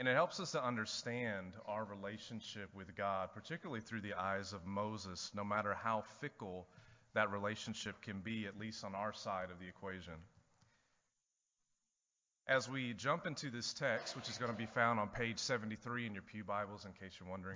And it helps us to understand our relationship with God, particularly through the eyes of Moses, no matter how fickle that relationship can be, at least on our side of the equation. As we jump into this text, which is going to be found on page 73 in your pew Bibles, in case you're wondering,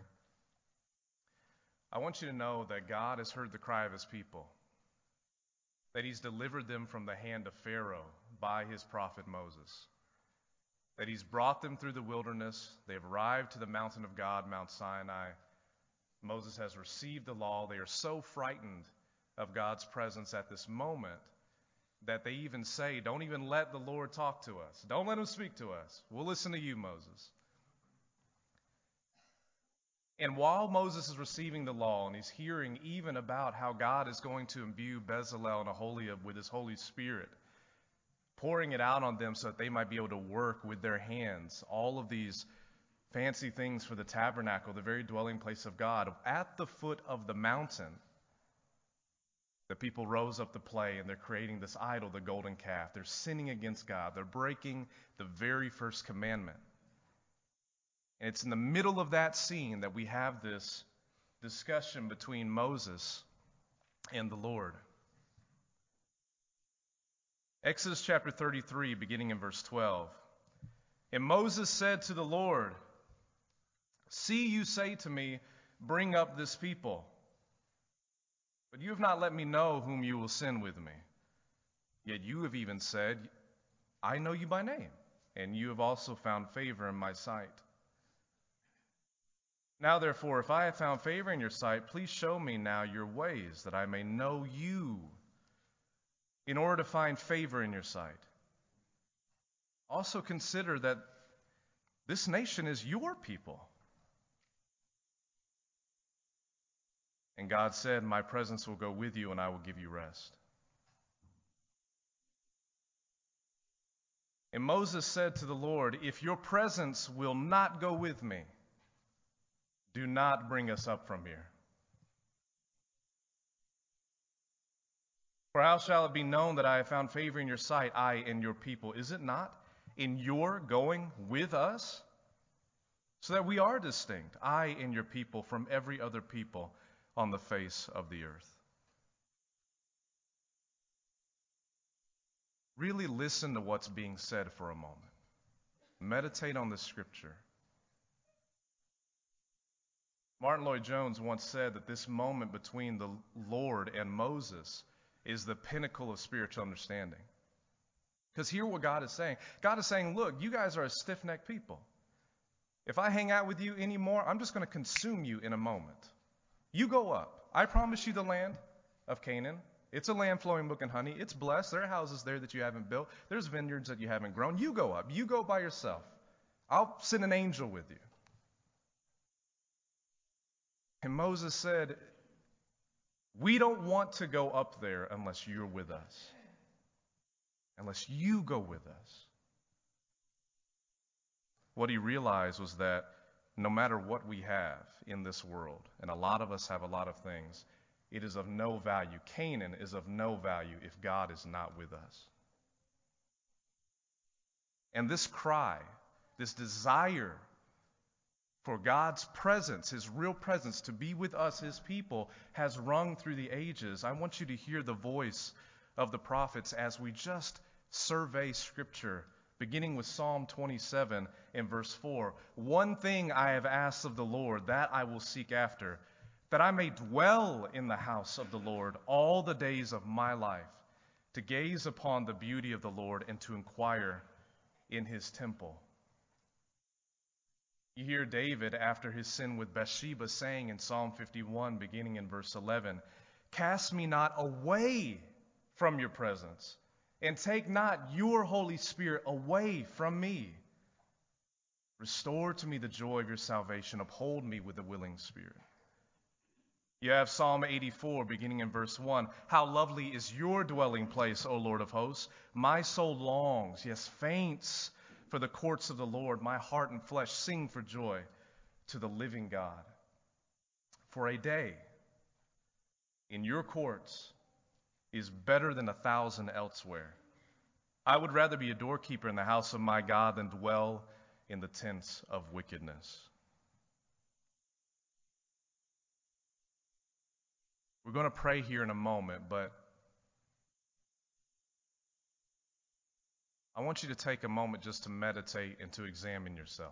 I want you to know that God has heard the cry of his people, that he's delivered them from the hand of Pharaoh by his prophet Moses, that he's brought them through the wilderness. They've arrived to the mountain of God, Mount Sinai. Moses has received the law. They are so frightened of God's presence at this moment that they even say, don't even let the Lord talk to us. Don't let him speak to us. We'll listen to you, Moses. And while Moses is receiving the law and he's hearing even about how God is going to imbue Bezalel and Aholiab with his Holy Spirit, pouring it out on them so that they might be able to work with their hands, all of these fancy things for the tabernacle, the very dwelling place of God, at the foot of the mountain, the people rose up to play, and they're creating this idol, the golden calf. They're sinning against God. They're breaking the very first commandment. And it's in the middle of that scene that we have this discussion between Moses and the Lord. Exodus chapter 33, beginning in verse 12. And Moses said to the Lord, "See, you say to me, bring up this people. But you have not let me know whom you will send with me. Yet you have even said, I know you by name, and you have also found favor in my sight. Now therefore, if I have found favor in your sight, please show me now your ways, that I may know you, in order to find favor in your sight. Also consider that this nation is your people." And God said, "My presence will go with you, and I will give you rest." And Moses said to the Lord, "If your presence will not go with me, do not bring us up from here. For how shall it be known that I have found favor in your sight, I and your people? Is it not in your going with us, so that we are distinct, I and your people, from every other people on the face of the earth?" Really listen to what's being said for a moment. Meditate on the scripture. Martin Lloyd-Jones once said that this moment between the Lord and Moses is the pinnacle of spiritual understanding. Because hear what God is saying. God is saying, look, you guys are a stiff-necked people. If I hang out with you anymore, I'm just going to consume you in a moment. You go up. I promise you the land of Canaan. It's a land flowing milk and honey. It's blessed. There are houses there that you haven't built. There's vineyards that you haven't grown. You go up. You go by yourself. I'll send an angel with you. And Moses said, we don't want to go up there unless you're with us. Unless you go with us. What he realized was that no matter what we have in this world, and a lot of us have a lot of things, it is of no value. Canaan is of no value if God is not with us. And this cry, this desire for God's presence, his real presence, to be with us, his people, has rung through the ages. I want you to hear the voice of the prophets as we just survey Scripture, beginning with Psalm 27 and verse 4. "One thing I have asked of the Lord, that I will seek after, that I may dwell in the house of the Lord all the days of my life, to gaze upon the beauty of the Lord and to inquire in his temple." You hear David, after his sin with Bathsheba, saying in Psalm 51, beginning in verse 11, "Cast me not away from your presence, and take not your Holy Spirit away from me. Restore to me the joy of your salvation. Uphold me with a willing spirit." You have Psalm 84, beginning in verse 1. "How lovely is your dwelling place, O Lord of hosts. My soul longs, yes, faints, for the courts of the Lord. My heart and flesh sing for joy to the living God. For a day in your courts is better than 1,000 elsewhere. I would rather be a doorkeeper in the house of my God than dwell in the tents of wickedness. We're going to pray here in a moment, but I want you to take a moment just to meditate and to examine yourself.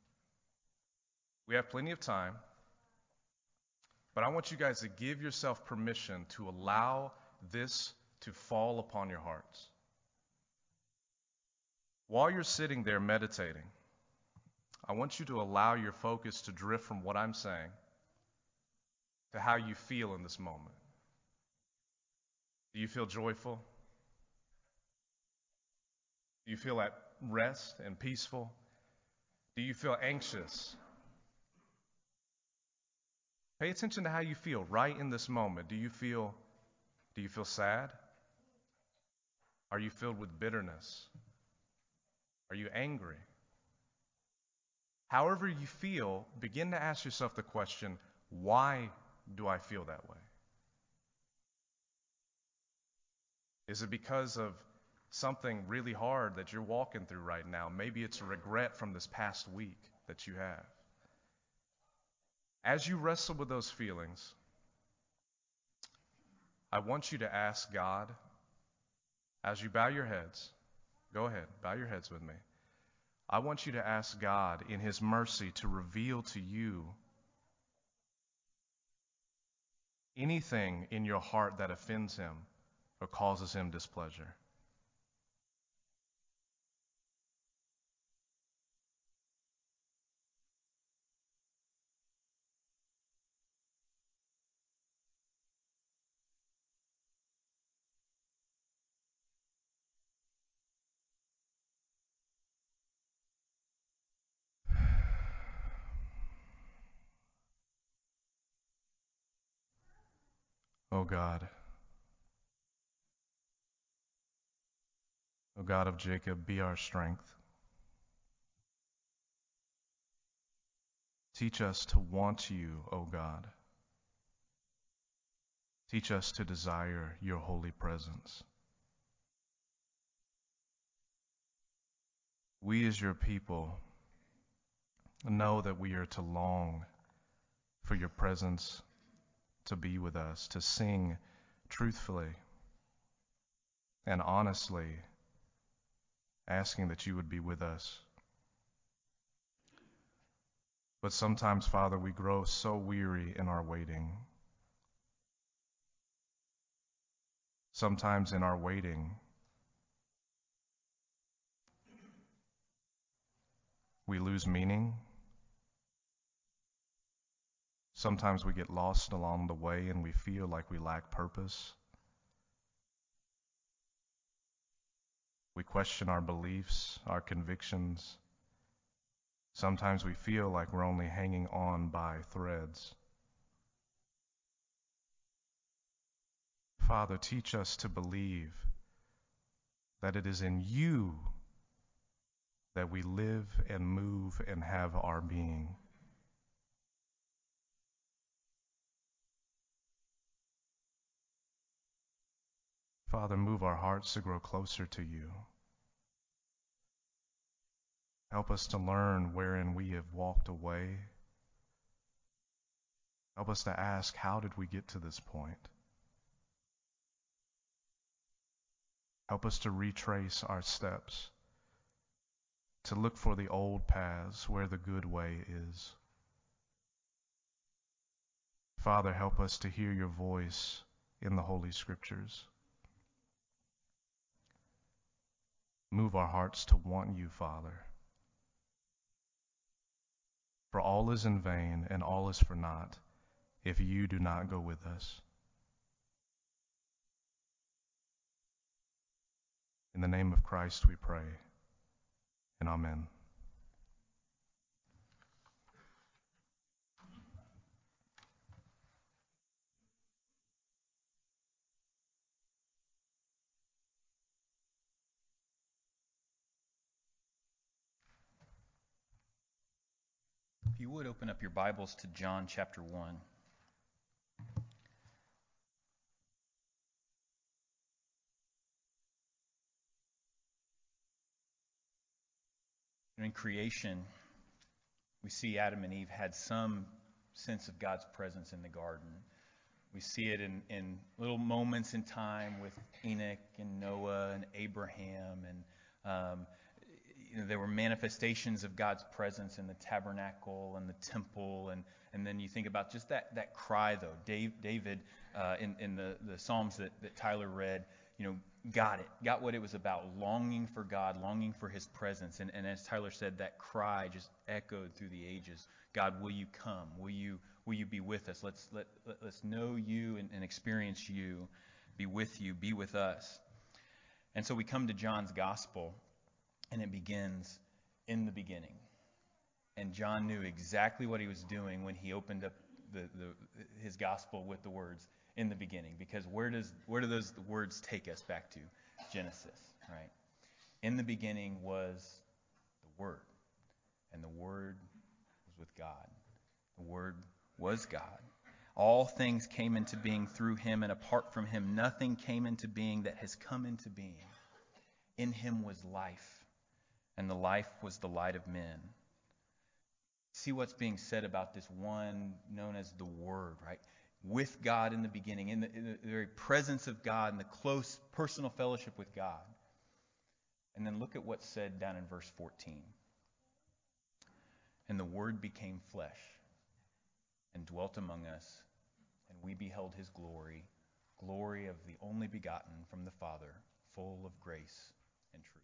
We have plenty of time, but I want you guys to give yourself permission to allow this to fall upon your hearts. While you're sitting there meditating, I want you to allow your focus to drift from what I'm saying to how you feel in this moment. Do you feel joyful? Do you feel at rest and peaceful? Do you feel anxious? Pay attention to how you feel right in this moment. Do you feel sad? Are you filled with bitterness? Are you angry? However you feel, begin to ask yourself the question, why do I feel that way? Is it because of something really hard that you're walking through right now? Maybe it's a regret from this past week that you have. As you wrestle with those feelings, I want you to ask God, as you bow your heads, go ahead, bow your heads with me. I want you to ask God in His mercy to reveal to you anything in your heart that offends Him or causes Him displeasure. Oh God, O God of Jacob, be our strength. Teach us to want you, O God. Teach us to desire your holy presence. We as your people know that we are to long for your presence to be with us, to sing truthfully and honestly, asking that you would be with us. But sometimes, Father, we grow so weary in our waiting. Sometimes in our waiting, we lose meaning. Sometimes we get lost along the way and we feel like we lack purpose. We question our beliefs, our convictions. Sometimes we feel like we're only hanging on by threads. Father, teach us to believe that it is in you that we live and move and have our being. Father, move our hearts to grow closer to you. Help us to learn wherein we have walked away. Help us to ask, how did we get to this point? Help us to retrace our steps, to look for the old paths where the good way is. Father, help us to hear your voice in the Holy Scriptures. Move our hearts to want you, Father. For all is in vain and all is for naught if you do not go with us. In the name of Christ we pray, and amen. If you would open up your Bibles to John chapter 1. I'm in creation, we see Adam and Eve had some sense of God's presence in the garden. We see it in little moments in time with Enoch and Noah and Abraham. And there were manifestations of God's presence in the tabernacle and the temple. And then you think about just that cry, though. David, in the Psalms that Tyler read, got what it was about, longing for God, longing for his presence. And as Tyler said, that cry just echoed through the ages. God, will you come? Will you be with us? Let's know you and experience you, be with you, be with us. And so we come to John's gospel, and it begins in the beginning. And John knew exactly what he was doing when he opened up his gospel with the words, in the beginning, because where do those words take us back to? Genesis, right? In the beginning was the Word, and the Word was with God. The Word was God. All things came into being through him, and apart from him, nothing came into being that has come into being. In him was life, and the life was the light of men. See what's being said about this one known as the Word, right? With God in the beginning, in the very presence of God, in the close personal fellowship with God. And then look at what's said down in verse 14. And the Word became flesh and dwelt among us, and we beheld his glory, glory of the only begotten from the Father, full of grace and truth.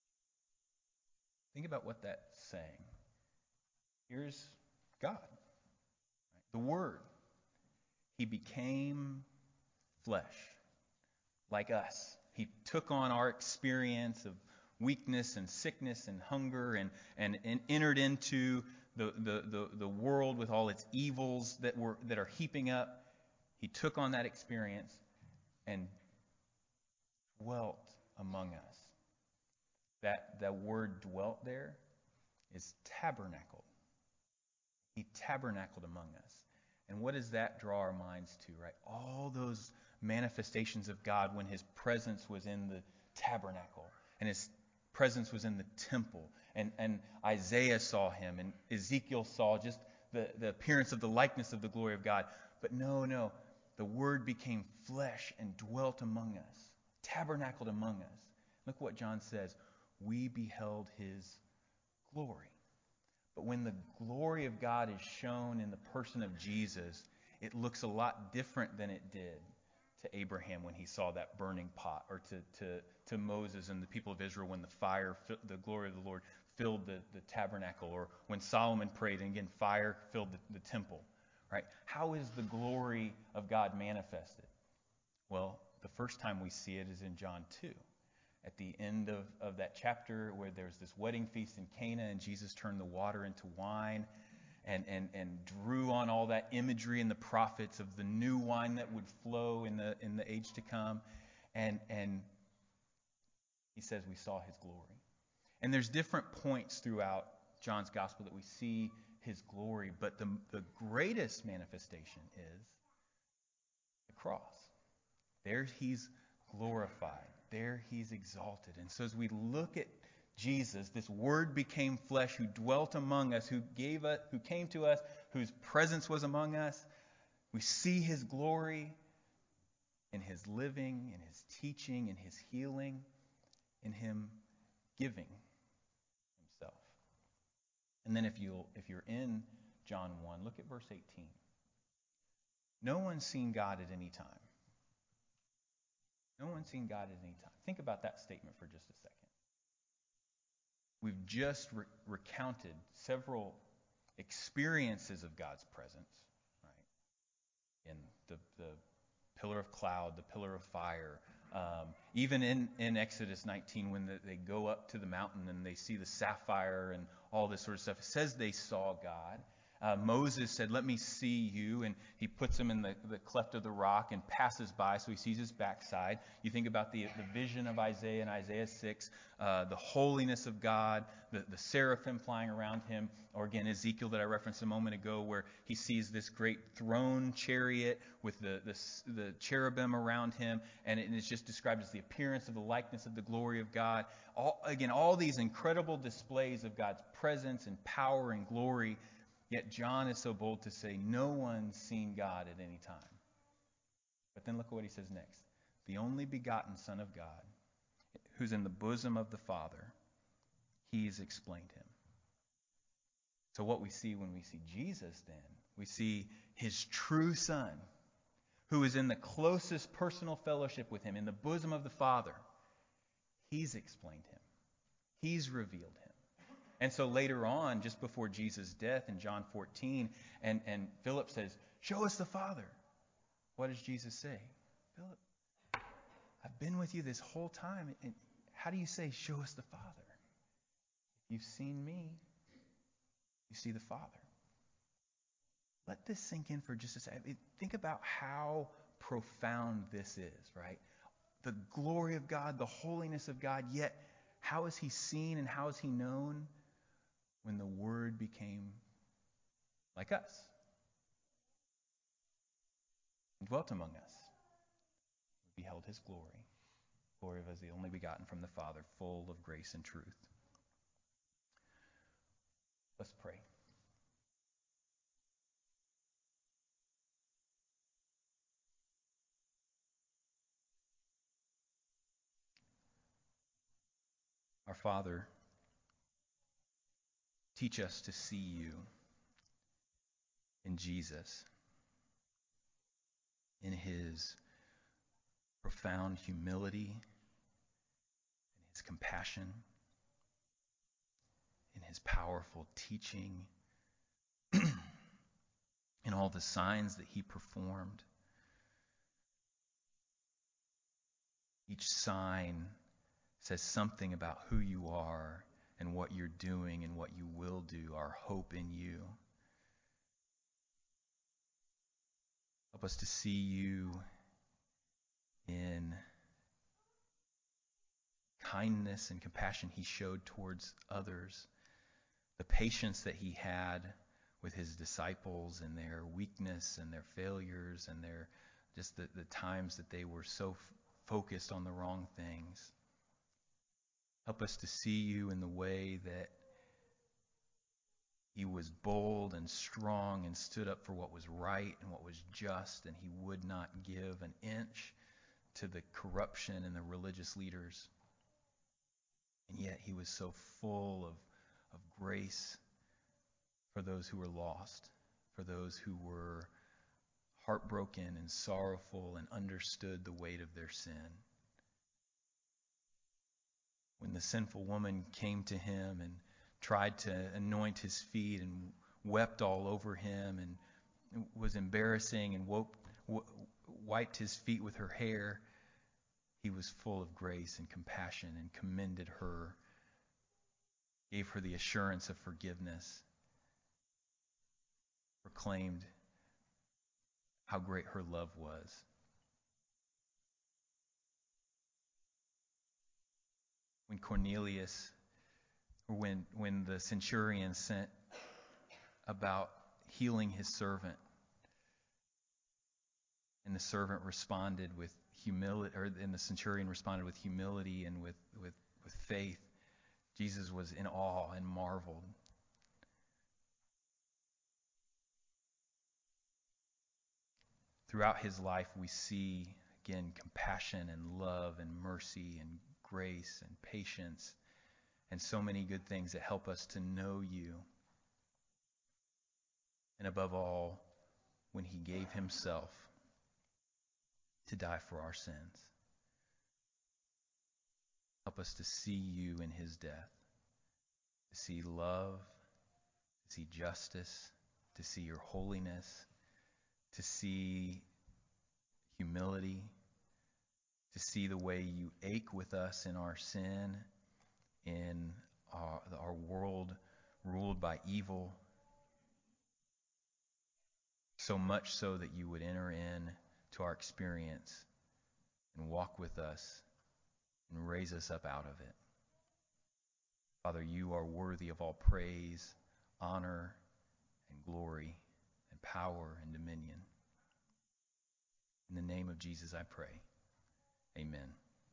Think about what that's saying. Here's God, right? The Word. He became flesh, like us. He took on our experience of weakness and sickness and hunger and entered into the world with all its evils that are heaping up. He took on that experience and dwelt among us. That word dwelt there is tabernacled. He tabernacled among us. And what does that draw our minds to, right? All those manifestations of God when his presence was in the tabernacle and his presence was in the temple. And Isaiah saw him and Ezekiel saw just the appearance of the likeness of the glory of God. But no, the Word became flesh and dwelt among us, tabernacled among us. Look what John says. We beheld his glory. But when the glory of God is shown in the person of Jesus, it looks a lot different than it did to Abraham when he saw that burning pot, or to Moses and the people of Israel when the glory of the Lord filled the tabernacle, or when Solomon prayed and again fire filled the temple. Right? How is the glory of God manifested? Well, the first time we see it is in John 2. At the end of that chapter where there's this wedding feast in Cana and Jesus turned the water into wine and drew on all that imagery in the prophets of the new wine that would flow in the age to come. And he says we saw his glory. And there's different points throughout John's gospel that we see his glory, but the greatest manifestation is the cross. There he's glorified. There he's exalted. And so as we look at Jesus, this Word became flesh, who dwelt among us, who came to us, whose presence was among us, we see his glory in his living, in his teaching, in his healing, in him giving himself. And then if you're in John 1, look at verse 18. No one's seen God at any time. No one's seen God at any time. Think about that statement for just a second. We've just recounted several experiences of God's presence, right? In the pillar of cloud, the pillar of fire. Even in Exodus 19, when they go up to the mountain and they see the sapphire and all this sort of stuff, it says they saw God. Moses said, "Let me see you," and he puts him in the cleft of the rock and passes by so he sees his backside. You think about the vision of Isaiah in Isaiah 6, the holiness of God, the seraphim flying around him, or again Ezekiel that I referenced a moment ago where he sees this great throne chariot with the cherubim around him, and it's just described as the appearance of the likeness of the glory of God. All these incredible displays of God's presence and power and glory. Yet John is so bold to say, no one's seen God at any time. But then look at what he says next. The only begotten Son of God, who's in the bosom of the Father, he's explained him. So what we see when we see Jesus then, we see his true Son, who is in the closest personal fellowship with him, in the bosom of the Father. He's explained him. He's revealed him. And so later on, just before Jesus' death in John 14, and Philip says, "Show us the Father." What does Jesus say? "Philip, I've been with you this whole time, and how do you say, 'Show us the Father'? If you've seen me, you see the Father." Let this sink in for just a second. Think about how profound this is, right? The glory of God, the holiness of God, yet how is he seen and how is he known? When the Word became like us and dwelt among us, we beheld his glory, glory of as the only begotten from the Father, full of grace and truth. Let's pray. Our Father, teach us to see you in Jesus, in his profound humility, in his compassion, in his powerful teaching, in all the signs that he performed. Each sign says something about who you are and what you're doing and what you will do, our hope in you. Help us to see you in kindness and compassion he showed towards others, the patience that he had with his disciples and their weakness and their failures and their just the times that they were so focused on the wrong things. Help us to see you in the way that he was bold and strong and stood up for what was right and what was just, and he would not give an inch to the corruption and the religious leaders. And yet he was so full of grace for those who were lost, for those who were heartbroken and sorrowful and understood the weight of their sin. When the sinful woman came to him and tried to anoint his feet and wept all over him and was embarrassing and wiped his feet with her hair, he was full of grace and compassion and commended her, gave her the assurance of forgiveness, proclaimed how great her love was. When Cornelius, or when the centurion sent about healing his servant, and the servant responded with humility, and the centurion responded with humility and with faith, Jesus was in awe and marveled. Throughout his life, we see, again, compassion and love and mercy and grace and patience and so many good things that help us to know you. And above all, when he gave himself to die for our sins. Help us to see you in his death, to see love, to see justice, to see your holiness, to see humility, to see the way you ache with us in our sin, in our world ruled by evil. so much so that you would enter in to our experience and walk with us and raise us up out of it. Father, you are worthy of all praise, honor, and glory, and power and dominion. In the name of Jesus, I pray. Amen.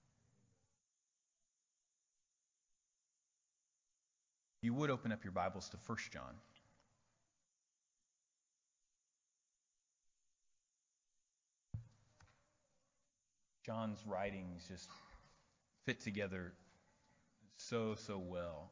You would open up your Bibles to 1 John. John's writings just fit together so well.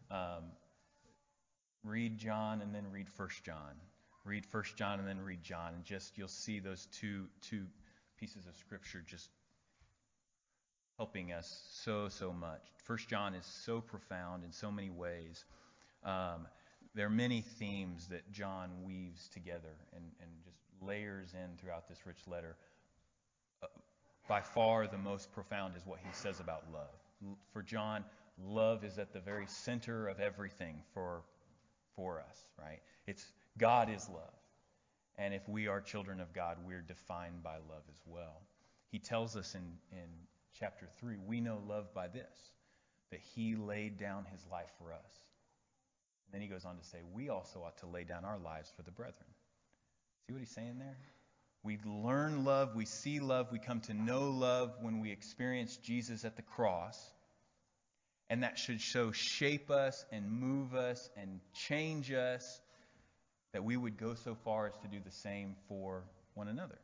Read John and then read 1 John. Read 1 John and then read John, and just you'll see those two pieces of Scripture just helping us so much. 1 John is so profound in so many ways. There are many themes that John weaves together and just layers in throughout this rich letter. By far the most profound is what he says about love. For John, love is at the very center of everything for us, right? God is love. And if we are children of God, we're defined by love as well. He tells us in chapter 3, we know love by this, that he laid down his life for us. And then he goes on to say, we also ought to lay down our lives for the brethren. See what he's saying there? We learn love, we see love, we come to know love when we experience Jesus at the cross. And that should shape us and move us and change us, that we would go so far as to do the same for one another.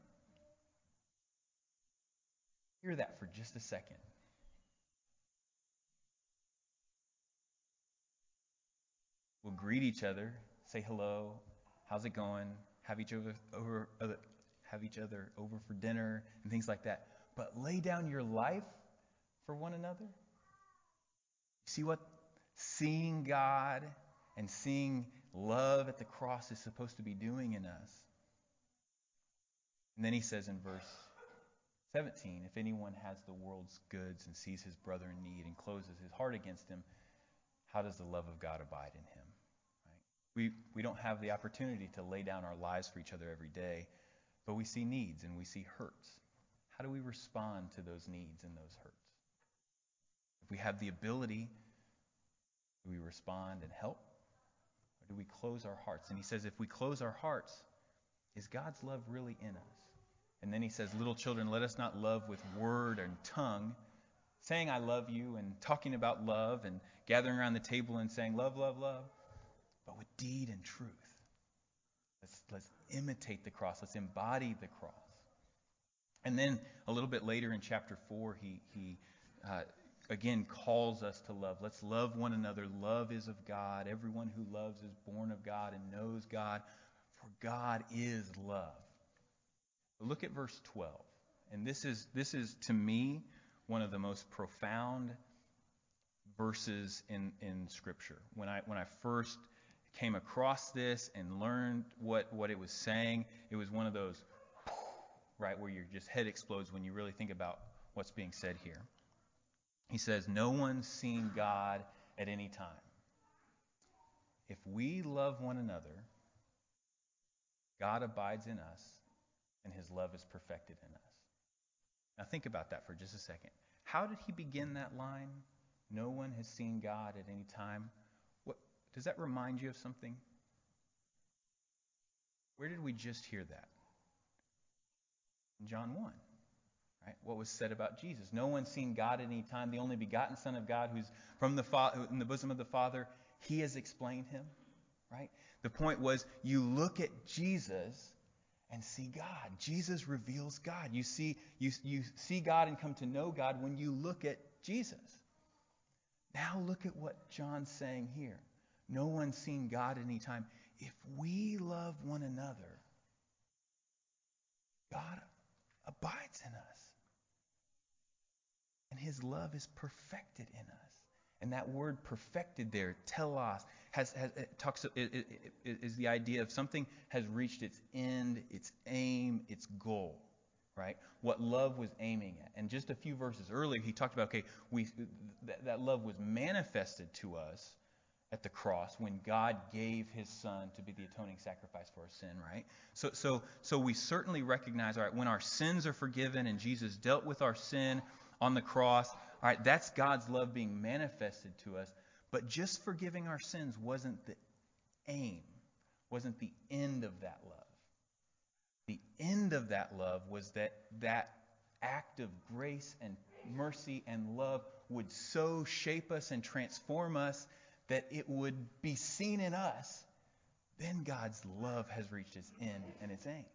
Hear that for just a second. We'll greet each other, say hello, how's it going, have each other over for dinner and things like that. But lay down your life for one another. See what seeing God and seeing love at the cross is supposed to be doing in us. And then he says in verse 17, if anyone has the world's goods and sees his brother in need and closes his heart against him, how does the love of God abide in him? Right? We don't have the opportunity to lay down our lives for each other every day, but we see needs and we see hurts. How do we respond to those needs and those hurts? If we have the ability, do we respond and help? Or do we close our hearts? And he says, if we close our hearts, is God's love really in us? And then he says, little children, let us not love with word and tongue, saying I love you and talking about love and gathering around the table and saying love, love, love, but with deed and truth. Let's imitate the cross. Let's embody the cross. And then a little bit later in chapter 4, he again calls us to love. Let's love one another. Love is of God. Everyone who loves is born of God and knows God, for God is love. But look at verse 12. And this is to me one of the most profound verses in Scripture. When I first came across this and learned what it was saying, it was one of those, right, where your just head explodes when you really think about what's being said here. He says, no one's seen God at any time. If we love one another, God abides in us, and his love is perfected in us. Now think about that for just a second. How did he begin that line? No one has seen God at any time. What does that remind you of something? Where did we just hear that? In John 1. Right? What was said about Jesus? No one's seen God at any time. The only begotten Son of God, who's from the in the bosom of the Father, he has explained him. Right? The point was, you look at Jesus and see God. Jesus reveals God. You see God and come to know God when you look at Jesus. Now look at what John's saying here. No one's seen God at any time. If we love one another, God abides in us. And his love is perfected in us. And that word perfected there, telos, is the idea of something has reached its end, its aim, its goal. Right? What love was aiming at. And just a few verses earlier, he talked about, that love was manifested to us at the cross when God gave his son to be the atoning sacrifice for our sin, right? So we certainly recognize, all right, when our sins are forgiven and Jesus dealt with our sin on the cross, all right, that's God's love being manifested to us. But just forgiving our sins wasn't the aim, wasn't the end of that love. The end of that love was that act of grace and mercy and love would so shape us and transform us that it would be seen in us. Then God's love has reached its end and its aim.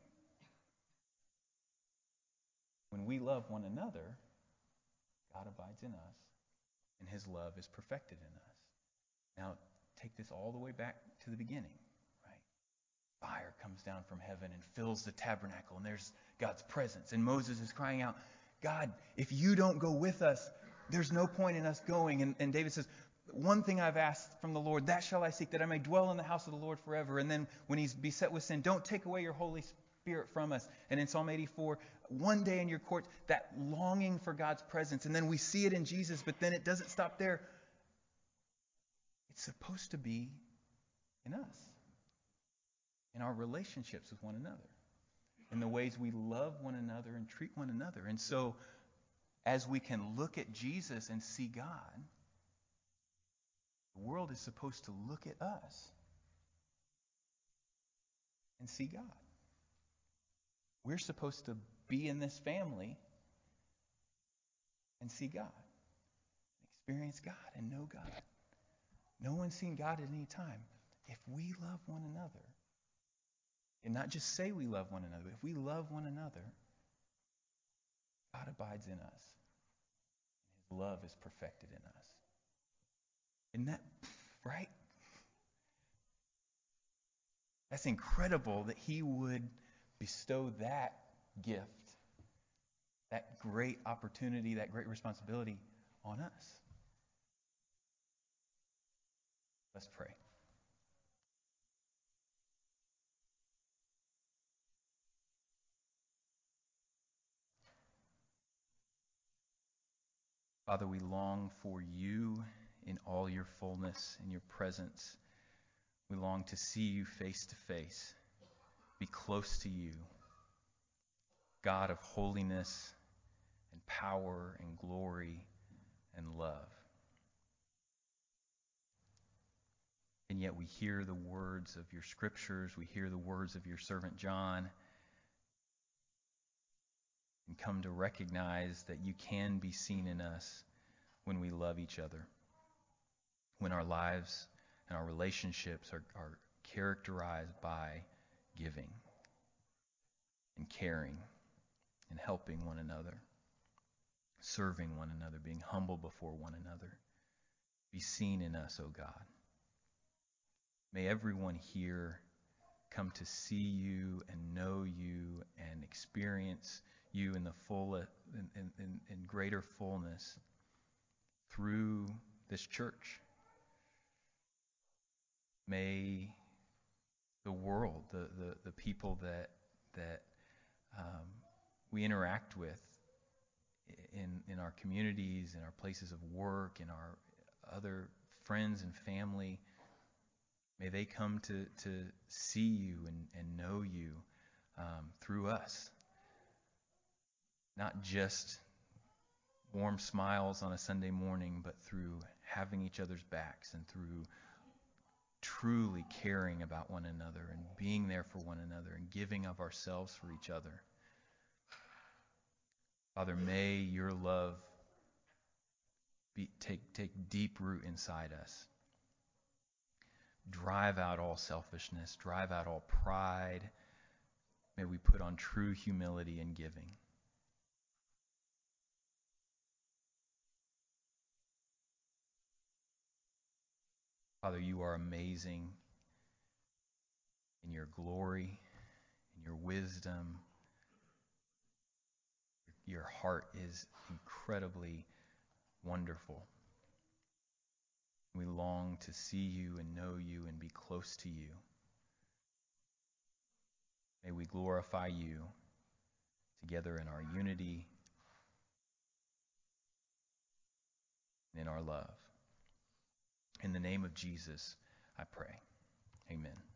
When we love one another, God abides in us, and his love is perfected in us. Now, take this all the way back to the beginning, right? Fire comes down from heaven and fills the tabernacle, and there's God's presence. And Moses is crying out, God, if you don't go with us, there's no point in us going. And David says, one thing I've asked from the Lord, that shall I seek, that I may dwell in the house of the Lord forever. And then when he's beset with sin, don't take away your Holy Spirit from us. And in Psalm 84, one day in your court, that longing for God's presence. And then we see it in Jesus, but then it doesn't stop there. It's supposed to be in us, in our relationships with one another, in the ways we love one another and treat one another. And so, as we can look at Jesus and see God, the world is supposed to look at us and see God. We're supposed to be in this family and see God, experience God and know God. No one's seen God at any time. If we love one another, and not just say we love one another, but if we love one another, God abides in us. His love is perfected in us. Isn't that right? That's incredible that he would bestow that gift, that great opportunity, that great responsibility on us. Let's pray. Father, we long for you in all your fullness, in your presence. We long to see you face to face, be close to you, God of holiness and power and glory and love. And yet we hear the words of your scriptures, we hear the words of your servant John, and come to recognize that you can be seen in us when we love each other, when our lives and our relationships are characterized by giving and caring and helping one another, serving one another, being humble before one another. Be seen in us, O God. May everyone here come to see you and know you and experience you in the full, in greater fullness through this church. May the world, the people that we interact with in our communities, in our places of work, in our other friends and family, may they come to see you and know you through us. Not just warm smiles on a Sunday morning, but through having each other's backs and through truly caring about one another and being there for one another and giving of ourselves for each other. Father, may your love take deep root inside us. Drive out all selfishness, drive out all pride. May we put on true humility and giving. Father, you are amazing in your glory, in your wisdom. Your heart is incredibly wonderful. We long to see you and know you and be close to you. May we glorify you together in our unity and in our love. In the name of Jesus, I pray. Amen.